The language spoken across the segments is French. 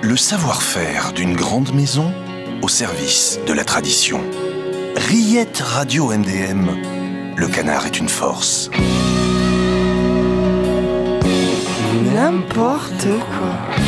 Le savoir-faire d'une grande maison au service de la tradition. Riette Radio MDM, le canard est une force. N'importe quoi.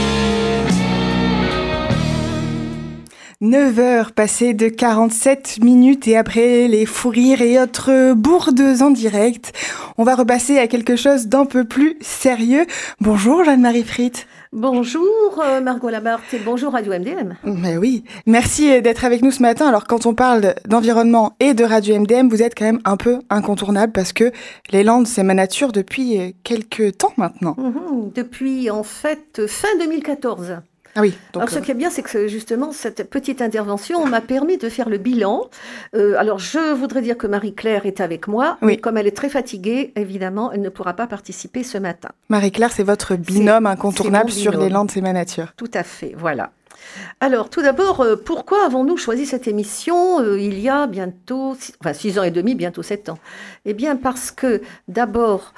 9h passées de 47 minutes et après les fous rires et autres bourdes en direct, on va repasser à quelque chose d'un peu plus sérieux. Bonjour Jeanne-Marie Fritt. Bonjour Margot Labarthe et bonjour Radio MDM. Mais oui, merci d'être avec nous ce matin. Alors quand on parle d'environnement et de Radio MDM, vous êtes quand même un peu incontournable parce que les Landes, c'est ma nature depuis quelques temps maintenant. Depuis en fait fin 2014. Ah oui. Donc, alors ce qui est bien, c'est que justement cette petite intervention m'a permis de faire le bilan. Alors je voudrais dire que Marie-Claire est avec moi, oui. Mais comme elle est très fatiguée, évidemment, elle ne pourra pas participer ce matin. Marie-Claire, c'est votre binôme incontournable sur les Landes, c'est ma nature. Tout à fait, voilà. Alors tout d'abord, pourquoi avons-nous choisi cette émission il y a bientôt 6 ans et demi, bientôt 7 ans? Eh bien parce que d'abord,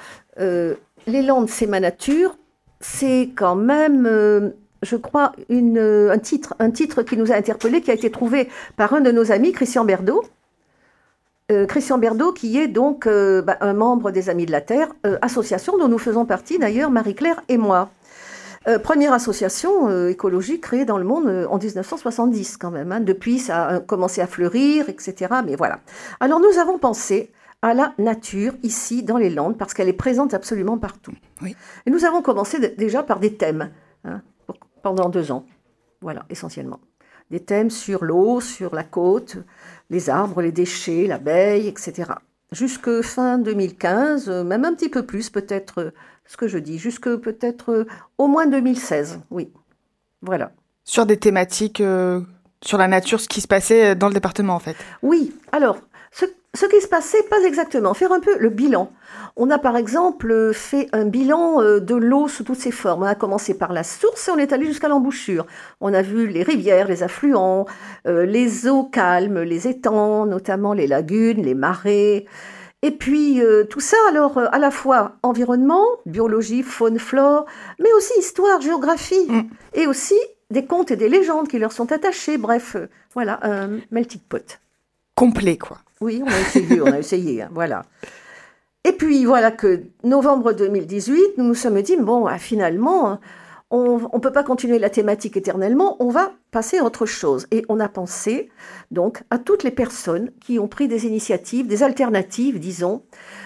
les Landes, c'est ma nature, c'est quand même... je crois, un titre qui nous a interpellés, qui a été trouvé par un de nos amis, Christian Berdo. Christian Berdo, qui est donc un membre des Amis de la Terre, association dont nous faisons partie d'ailleurs, Marie-Claire et moi. Première association écologique créée dans le monde en 1970 quand même. Depuis, ça a commencé à fleurir, etc. Mais voilà. Alors nous avons pensé à la nature ici dans les Landes, parce qu'elle est présente absolument partout. Oui. Et nous avons commencé déjà par des thèmes, pendant 2 ans, voilà, essentiellement. Des thèmes sur l'eau, sur la côte, les arbres, les déchets, l'abeille, etc. Jusque fin 2015, même un petit peu plus, peut-être, ce que je dis, jusque peut-être au moins 2016, oui. Voilà. Sur des thématiques, sur la nature, ce qui se passait dans le département, en fait. Oui, alors, ce qui se passait, pas exactement, faire un peu le bilan. On a par exemple fait un bilan de l'eau sous toutes ses formes. On a commencé par la source et on est allé jusqu'à l'embouchure. On a vu les rivières, les affluents, les eaux calmes, les étangs, notamment les lagunes, les marais. Et puis tout ça, alors à la fois environnement, biologie, faune, flore, mais aussi histoire, géographie, et aussi des contes et des légendes qui leur sont attachés. Bref, voilà, un melting pot. Complet, quoi. Oui, on a essayé, voilà. Et puis voilà que novembre 2018, nous nous sommes dit, bon, finalement, on ne peut pas continuer la thématique éternellement, on va passer à autre chose. Et on a pensé donc à toutes les personnes qui ont pris des initiatives, des alternatives, disons,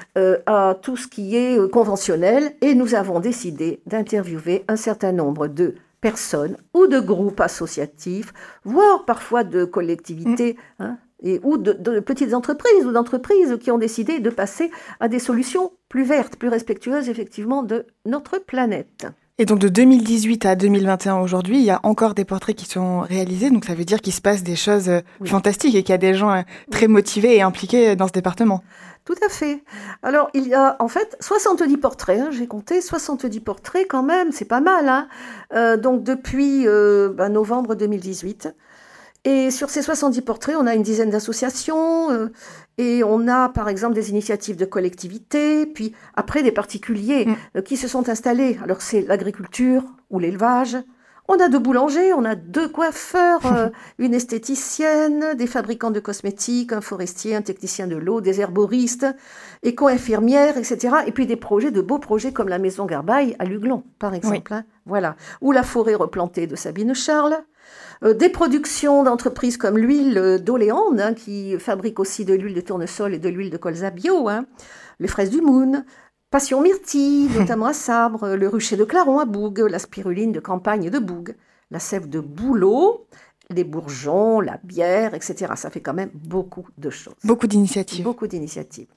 à tout ce qui est conventionnel. Et nous avons décidé d'interviewer un certain nombre de personnes ou de groupes associatifs, voire parfois de collectivités, ou de petites entreprises ou d'entreprises qui ont décidé de passer à des solutions plus vertes, plus respectueuses effectivement de notre planète. Et donc de 2018 à 2021 aujourd'hui, il y a encore des portraits qui sont réalisés, donc ça veut dire qu'il se passe des choses fantastiques et qu'il y a des gens très motivés et impliqués dans ce département. Tout à fait. Alors, il y a en fait 70 portraits, j'ai compté 70 portraits quand même, c'est pas mal. Donc depuis novembre 2018. Et sur ces 70 portraits, on a une dizaine d'associations et on a par exemple des initiatives de collectivités, puis après des particuliers qui se sont installés. Alors c'est l'agriculture ou l'élevage. On a 2 boulangers, on a 2 coiffeurs, une esthéticienne, des fabricants de cosmétiques, un forestier, un technicien de l'eau, des herboristes, éco-infirmières, etc. Et puis des projets, de beaux projets comme la Maison Garbaille à Luglon, par exemple. Oui. Voilà. Ou la forêt replantée de Sabine Charles. Des productions d'entreprises comme l'huile d'Oléande, qui fabrique aussi de l'huile de tournesol et de l'huile de colza bio, les fraises du Moon, Passion Myrtille, notamment à Sabre, le rucher de Claron à Boug, la spiruline de campagne de Boug, la sève de Bouleau, les bourgeons, la bière, etc. Ça fait quand même beaucoup de choses. Beaucoup d'initiatives. Beaucoup d'initiatives.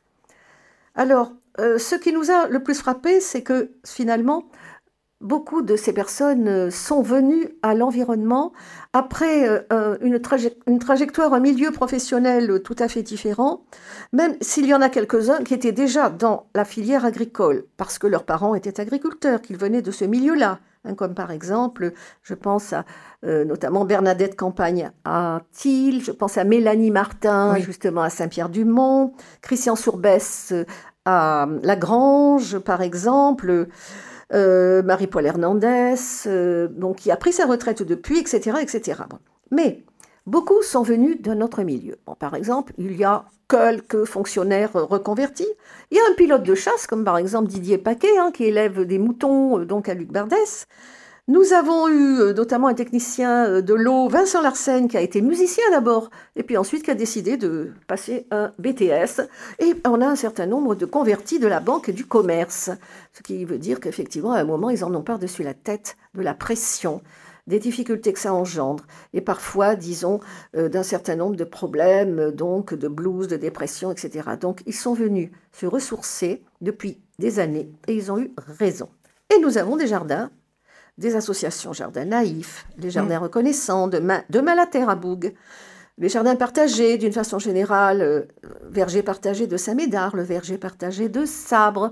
Alors, ce qui nous a le plus frappé, c'est que finalement, beaucoup de ces personnes sont venues à l'environnement après une trajectoire, un milieu professionnel tout à fait différent, même s'il y en a quelques-uns qui étaient déjà dans la filière agricole, parce que leurs parents étaient agriculteurs, qu'ils venaient de ce milieu-là. Comme par exemple, je pense à notamment Bernadette Campagne à Thiel, je pense à Mélanie Martin, justement à Saint-Pierre-du-Mont, Christian Sourbès à Lagrange, par exemple. Marie-Paul Hernandez, donc, qui a pris sa retraite depuis, etc. etc. Bon. Mais beaucoup sont venus d'un autre milieu. Bon, par exemple, il y a quelques fonctionnaires reconvertis. Il y a un pilote de chasse, comme par exemple Didier Paquet, qui élève des moutons donc à Luc Bardès. Nous avons eu notamment un technicien de l'eau, Vincent Larsen, qui a été musicien d'abord, et puis ensuite qui a décidé de passer un BTS. Et on a un certain nombre de convertis de la banque et du commerce, ce qui veut dire qu'effectivement, à un moment, ils en ont par-dessus la tête de la pression, des difficultés que ça engendre, et parfois, disons, d'un certain nombre de problèmes, donc de blues, de dépression, etc. Donc, ils sont venus se ressourcer depuis des années, et ils ont eu raison. Et nous avons des jardins, des associations Jardins Naïfs, les Jardins Reconnaissants, de Malaterre à Boug, les Jardins Partagés, d'une façon générale, Verger Partagé de Saint-Médard, le Verger Partagé de Sabre,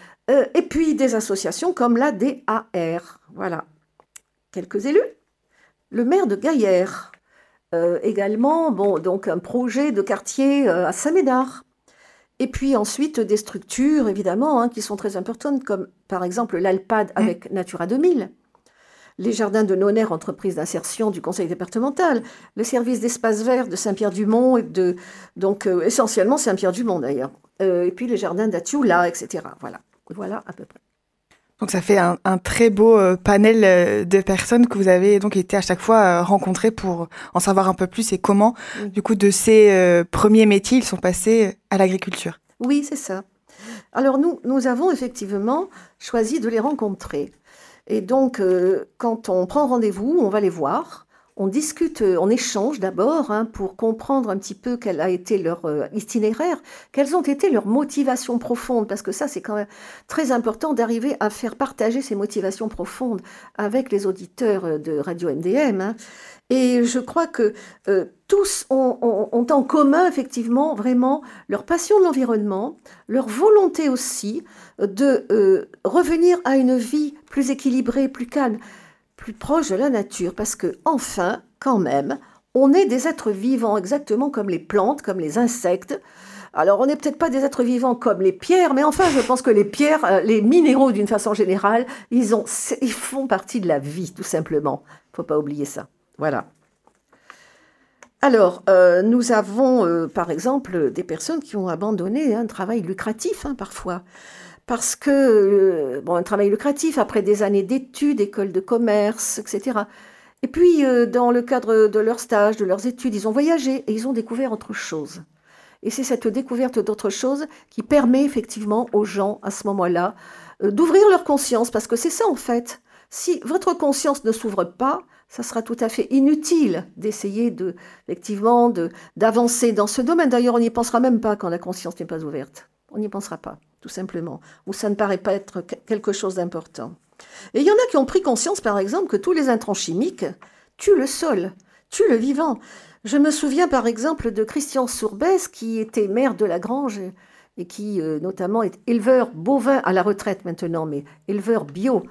et puis des associations comme la DAR. Voilà, quelques élus. Le maire de Gaillère, également, bon, donc un projet de quartier à Saint-Médard. Et puis ensuite des structures, évidemment, qui sont très importantes, comme par exemple l'ALPAD avec Natura 2000, les jardins de Nonner, entreprise d'insertion du conseil départemental, le service d'espace vert de Saint-Pierre-du-Mont, donc essentiellement Saint-Pierre-du-Mont d'ailleurs, et puis les jardins d'Atioula, etc. Voilà à peu près. Donc ça fait un très beau panel de personnes que vous avez donc été à chaque fois rencontrées pour en savoir un peu plus et comment, du coup, de ces premiers métiers, ils sont passés à l'agriculture. Oui, c'est ça. Alors nous avons effectivement choisi de les rencontrer. Et donc, quand on prend rendez-vous, on va les voir, on discute, on échange d'abord pour comprendre un petit peu quel a été leur itinéraire, quelles ont été leurs motivations profondes, parce que ça, c'est quand même très important d'arriver à faire partager ces motivations profondes avec les auditeurs de Radio MDM. Et je crois que tous ont en commun, effectivement, vraiment leur passion de l'environnement, leur volonté aussi de revenir à une vie plus équilibrée, plus calme, plus proche de la nature. Parce que, enfin, quand même, on est des êtres vivants, exactement comme les plantes, comme les insectes. Alors, on n'est peut-être pas des êtres vivants comme les pierres, mais enfin, je pense que les pierres, les minéraux d'une façon générale, ils font partie de la vie, tout simplement. Il ne faut pas oublier ça. Voilà. Alors, nous avons, par exemple, des personnes qui ont abandonné un travail lucratif, parfois. Parce que, un travail lucratif, après des années d'études, école de commerce, etc. Et puis, dans le cadre de leur stage, de leurs études, ils ont voyagé et ils ont découvert autre chose. Et c'est cette découverte d'autre chose qui permet effectivement aux gens, à ce moment-là, d'ouvrir leur conscience. Parce que c'est ça, en fait. Si votre conscience ne s'ouvre pas, ça sera tout à fait inutile d'essayer effectivement d'avancer dans ce domaine. D'ailleurs, on n'y pensera même pas quand la conscience n'est pas ouverte. On n'y pensera pas, tout simplement. Ou ça ne paraît pas être quelque chose d'important. Et il y en a qui ont pris conscience, par exemple, que tous les intrants chimiques tuent le sol, tuent le vivant. Je me souviens, par exemple, de Christian Sourbès, qui était maire de la Grange et qui, notamment, est éleveur bovin à la retraite maintenant, mais éleveur bio.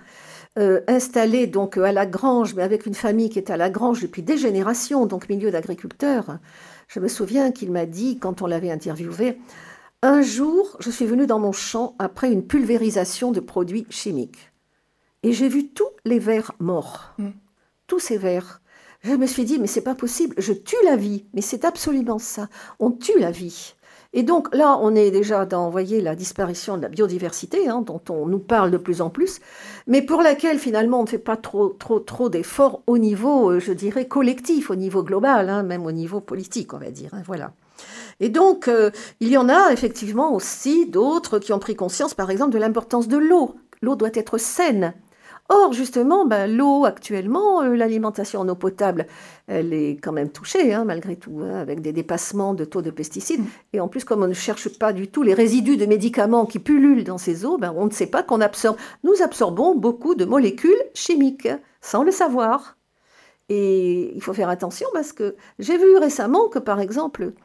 Installé donc à la Grange, mais avec une famille qui est à la Grange depuis des générations, donc milieu d'agriculteurs. Je me souviens qu'il m'a dit, quand on l'avait interviewé, un jour, je suis venue dans mon champ après une pulvérisation de produits chimiques. Et j'ai vu tous les vers morts, tous ces vers. Je me suis dit, mais c'est pas possible, je tue la vie, mais c'est absolument ça, on tue la vie. Et donc là, on est déjà dans, voyez, la disparition de la biodiversité, dont on nous parle de plus en plus, mais pour laquelle finalement on ne fait pas trop d'efforts au niveau, je dirais, collectif, au niveau global, même au niveau politique, on va dire. Voilà. Et donc, il y en a effectivement aussi d'autres qui ont pris conscience, par exemple, de l'importance de l'eau. L'eau doit être saine. Or, justement, l'eau, actuellement, l'alimentation en eau potable, elle est quand même touchée, malgré tout, avec des dépassements de taux de pesticides. Et en plus, comme on ne cherche pas du tout les résidus de médicaments qui pullulent dans ces eaux, on ne sait pas qu'on absorbe. Nous absorbons beaucoup de molécules chimiques, sans le savoir. Et il faut faire attention parce que j'ai vu récemment que, par exemple,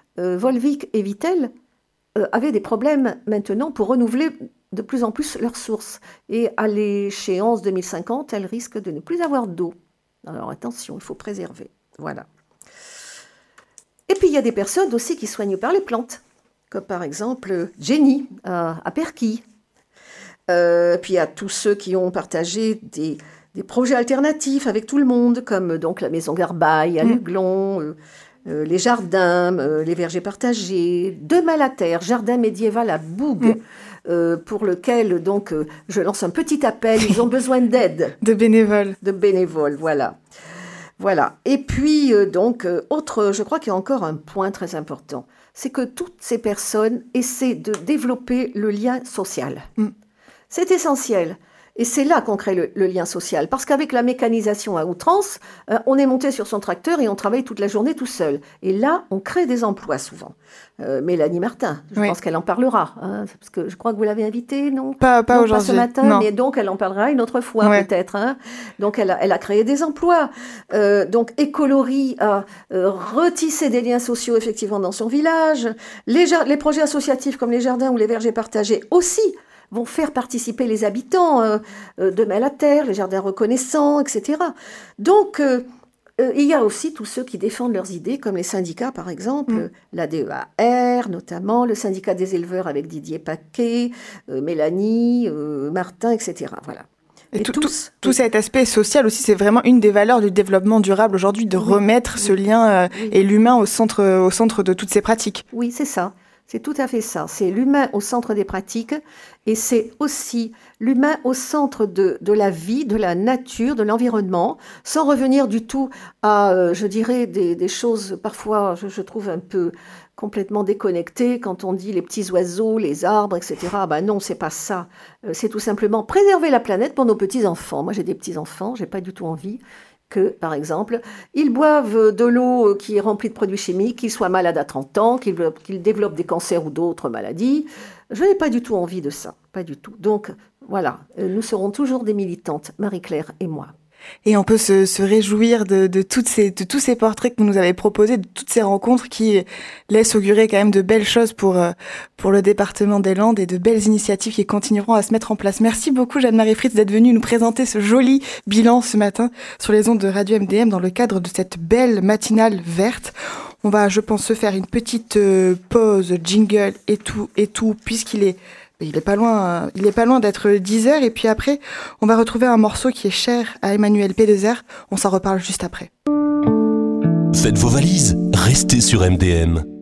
Volvic et Vittel avaient des problèmes maintenant pour renouveler de plus en plus leurs sources. Et à l'échéance 2050, elles risquent de ne plus avoir d'eau. Alors attention, il faut préserver. Voilà. Et puis il y a des personnes aussi qui soignent par les plantes, comme par exemple Jenny à Perquy. Puis à tous ceux qui ont partagé des projets alternatifs avec tout le monde, comme donc la Maison Garbaille à Luglon, les jardins, les vergers partagés, Demain la Terre, jardin médiéval à Boug, pour lequel donc je lance un petit appel, ils ont besoin d'aide. De bénévoles. De bénévoles, voilà. Voilà. Et puis, je crois qu'il y a encore un point très important, c'est que toutes ces personnes essaient de développer le lien social. C'est essentiel. Et c'est là qu'on crée le lien social. Parce qu'avec la mécanisation à outrance, on est monté sur son tracteur et on travaille toute la journée tout seul. Et là, on crée des emplois souvent. Mélanie Martin, je pense qu'elle en parlera. Parce que je crois que vous l'avez invitée, non ? Pas aujourd'hui. Pas ce matin, non. Mais donc elle en parlera une autre fois peut-être. Donc elle a créé des emplois. Donc Écolorie a retissé des liens sociaux effectivement dans son village. Les projets associatifs comme les jardins ou les vergers partagés aussi vont faire participer les habitants, Demain la Terre, les jardins reconnaissants, etc. Donc, il y a aussi tous ceux qui défendent leurs idées, comme les syndicats, par exemple, la DEAR notamment, le syndicat des éleveurs avec Didier Paquet, Mélanie, Martin, etc. Voilà. Et tout cet aspect social aussi, c'est vraiment une des valeurs du développement durable aujourd'hui, de remettre ce lien et l'humain au centre de toutes ces pratiques. Oui, c'est ça. C'est tout à fait ça. C'est l'humain au centre des pratiques et c'est aussi l'humain au centre de la vie, de la nature, de l'environnement, sans revenir du tout à, je dirais, des choses parfois, je trouve un peu complètement déconnectées quand on dit les petits oiseaux, les arbres, etc. Ben non, c'est pas ça. C'est tout simplement préserver la planète pour nos petits-enfants. Moi, j'ai des petits-enfants, j'ai pas du tout envie que, par exemple, ils boivent de l'eau qui est remplie de produits chimiques, qu'ils soient malades à 30 ans, qu'ils développent des cancers ou d'autres maladies. Je n'ai pas du tout envie de ça, pas du tout. Donc, voilà, nous serons toujours des militantes, Marie-Claire et moi. Et on peut se réjouir de tous ces portraits que vous nous avez proposés, de toutes ces rencontres qui laissent augurer quand même de belles choses pour le département des Landes et de belles initiatives qui continueront à se mettre en place. Merci beaucoup Jeanne-Marie Fritz d'être venue nous présenter ce joli bilan ce matin sur les ondes de Radio MDM dans le cadre de cette belle matinale verte. On va, je pense, se faire une petite pause jingle et tout, puisqu'il est pas loin d'être 10h, et puis après, on va retrouver un morceau qui est cher à Emmanuel Pédezer. On s'en reparle juste après. Faites vos valises, restez sur MDM.